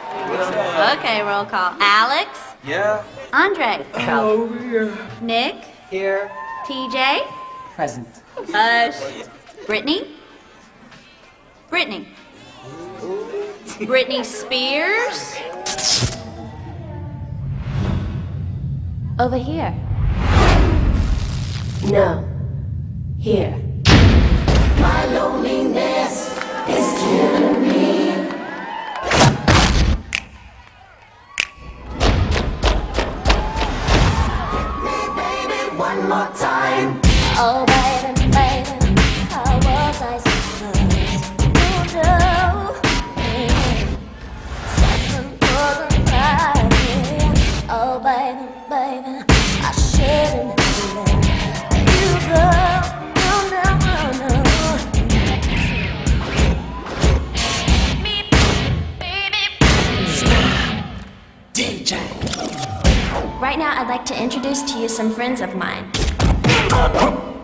Okay, roll call. Alex? Yeah. Andre? Over here. Nick? Here. TJ? Present. Brittany? Brittany? Britney Spears? Over here. No. Here. My loneliness is killing me. Hit me, baby, one more time. Oh, baby, baby, how was I supposed to know? Something wasn't right here. Oh, baby, baby, I shouldn't have let you go. No, no, no, no. DJ. Right now, I'd like to introduce to you some friends of mine.